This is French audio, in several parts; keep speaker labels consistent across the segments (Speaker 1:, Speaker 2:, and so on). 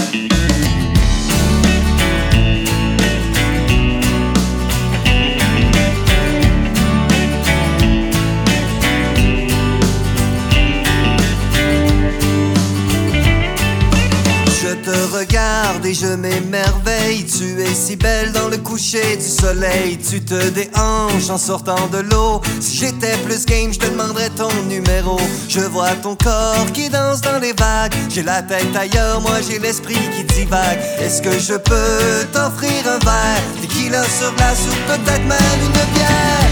Speaker 1: Regarde et je m'émerveille. Tu es si belle dans le coucher du soleil. Tu te déhanches en sortant de l'eau. Si j'étais plus game, je te demanderais ton numéro. Je vois ton corps qui danse dans les vagues. J'ai la tête ailleurs, moi j'ai l'esprit qui divague. Est-ce que je peux t'offrir un verre? Tequila sur glace ou peut-être même une bière?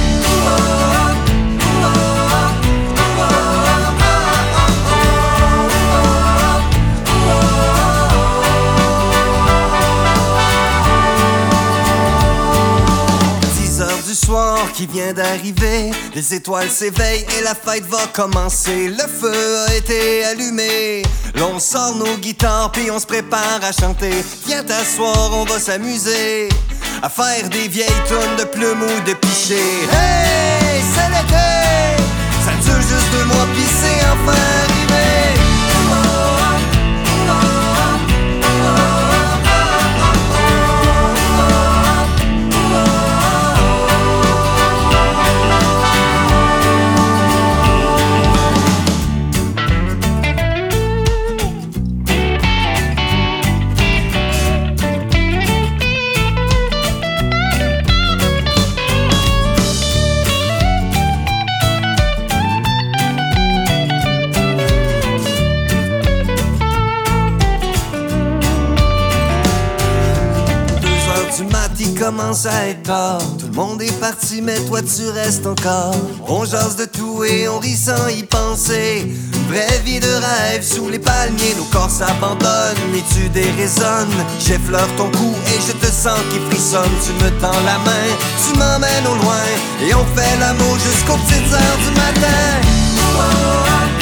Speaker 1: Du soir qui vient d'arriver, les étoiles s'éveillent et la fête va commencer. Le feu a été allumé, l'on sort nos guitares puis on se prépare à chanter. Viens t'asseoir, on va s'amuser à faire des vieilles tonnes de plumes ou de pichets. Hey, c'est l'été, ça dure juste 2 mois puis c'est enfin arrivé. Commence à être tard, tout le monde est parti mais toi tu restes encore. On jase de tout et on rit sans y penser. Vraie vie de rêve sous les palmiers, nos corps s'abandonnent et tu déraisonnes. J'effleure ton cou et je te sens qui frissonne. Tu me tends la main, tu m'emmènes au loin et on fait l'amour jusqu'aux petites heures du matin.